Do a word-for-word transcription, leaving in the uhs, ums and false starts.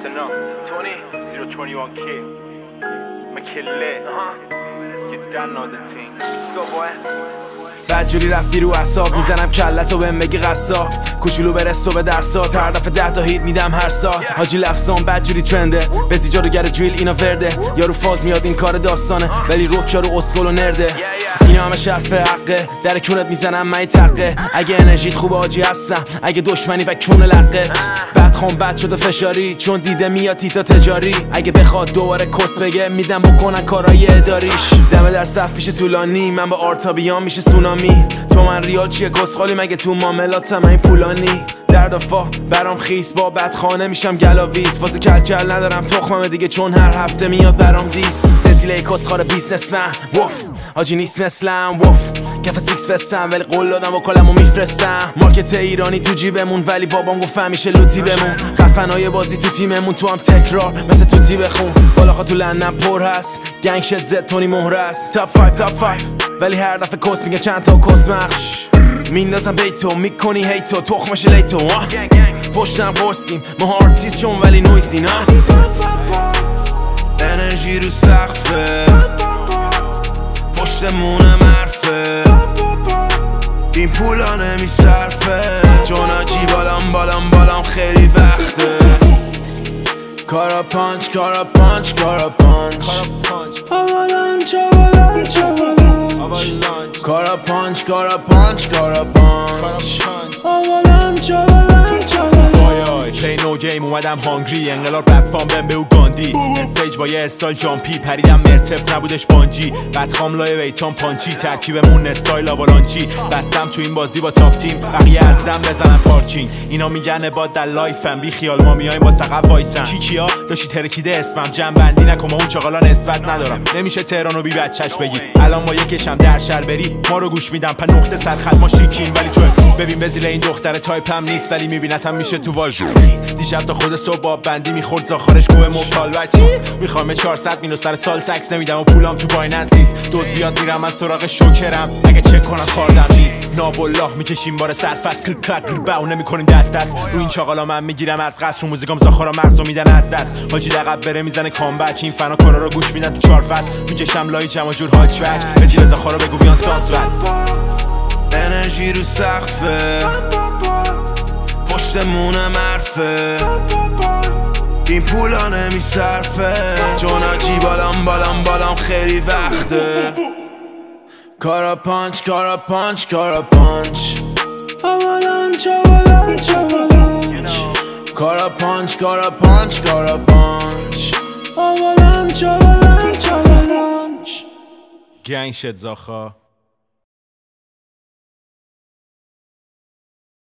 Listen up, twenty zero twenty-one kid. My kid lit, uh-huh. You done know the thing. Let's go boy. بدجوری رفتی رو اعصاب میزنم کلتو بهم بگی قصاب کوچولو برسو به درسات هر دفعه ده تا هیت میدم هر سال حاجی لفظام بدجوری ترنده بزی جارو گر دریل اینا ورده یارو فاز میاد این کار داستانه ولی روک یارو اسکل و نرده اینا همه شرف حقه در کونت میزنم من تقه اگه انرژیت خوبه حاجی هستم اگه دشمنی و کون لقه بعد خون بد شده فشاری چون دیده میاد تیتا تجاری اگه بخواد دوباره کس بگه میدم بکنن کارای اداریش دمه در صف پیش طولانی من با آرتا بیام میشه سونامی تو من ریال چیه کسخالی مگه تو معاملاتم این پولانی در دفاع برام خیس با بدخانه میشم گلاویز واسه کلکل ندارم تخمم دیگه چون هر هفته میاد برام دیس رسیله کسخار بیزنسمن وف حاجی نیست مثلم وف کف سیکس فستم ولی قول دادم و کلمو میفرستم مارکت ایرانی تو جیبمون ولی بابام گفت همیشه لوتی بمون خفنای بازی تو تیممون تو هم تکرار مثل توتی بخون بالاخا تو لندن پر هست گنگ شد زد تونی مهر است تاپ فایو تاپ فایو ولی هر دفعه کس میگه چند تا کس مخش میندازم بیتو میکنی هیتو تخمش لیتو پشتم قرصیم ما آرتیست شون ولی نویزی نه انرژی رو سقفه پشتمونم حرفه این پولا نمیصرفه چون آجی بالام بالام بالام خیلی وقته کارا پانچ کارا پانچ کارا پانچ آوالانچ آوالانچ آوالانچ کارا پانچ کارا پانچ کارا پانچ آوالانچ آوالانچ پلی نو گیم اومدم هانگری انقلاب رپ فام بهم به او گاندی استیج با یه استایل جامپی پریدم مرتف نبودش بانجی بدخام لای ویتام پانچی ترکیبمون استایل آوالانچی بستم تو این بازی با تاپ تیم بقیه از دم بزنم پارکینگ اینا میگن با در لایفم بی خیال ما میایم با سقف وایسن کیکیا داشتی ترکیده اسمم جمع بندی نکن ما اون چاقالا نسبت ندارم نمیشه تهرانو بی بچش بگی الان با یکشم در شهر بری ما رو گوش میدم په نقطه سرخط ما شیکیم ولی تو ببین بزیل این دختر تایپم نیست ولی میبینتم میشه تو واژو دیشب تا خود صبح باب بندی میخورد زاخارش گوه مبتال بچی میخوام چهارصد مینو سر سال تکس نمیدم و پولام تو بایننس نیست دوز بیاد میرم از سراغ شوکرم اگه چک کنم کاردم نیست نابالله میکشیم بار سرفس کل کلک رو باو نمیکنیم دست دست رو این چاقالا من میگیرم از قصر رو موزیکام زاخارا مغزو میدن از دست حاجی لقب بره میزنه کامبک این فنا کارا رو گوش میدن تو چهار فصل میکشم لای جمع جور هاچ بک بزی به زاخارا بگو بیان سانس ول انرژی رو سقفه پشتمونم حرفه این پولا نمیصرفه چون آجی بالام بالام بالام خیلی وقته کارا پانچ کارا پانچ کارا پانچ آوالانچ آوالانچ آوالانچ کارا پانچ کارا پانچ کارا پانچ آوالانچ آوالانچ آوالانچ گنگ شد زاخا